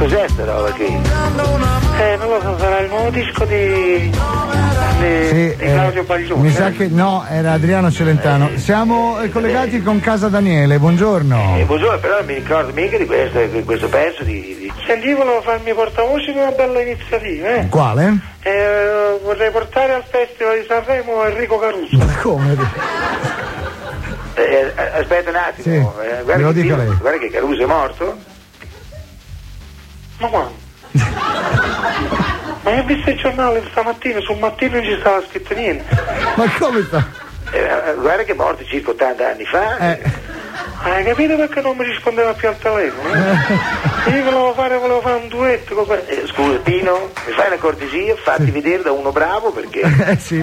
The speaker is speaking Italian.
Cos'è sta roba qui? Non lo so, sarà il nuovo disco di Claudio Baglioni. Mi sa che no, era Adriano Celentano. Siamo collegati con Casa Daniele, buongiorno. Buongiorno, però non mi ricordo mica di questo pezzo di... Senti, volevo farmi portavoce di una bella iniziativa, Quale? Vorrei portare al Festival di Sanremo Enrico Caruso. Ma come? Aspetta un attimo, Sì, guarda, me lo dica lei. Guarda che Caruso è morto. Ma quando? Ma io ho visto il giornale stamattina, sul mattino non ci stava scritto niente. Ma come sta? Guarda che è morto circa 80 anni fa. Hai capito perché non mi rispondeva più al telefono? Io volevo fare un duetto. Scusa Pino, mi fai una cortesia? Fatti vedere da uno bravo perché... Sì.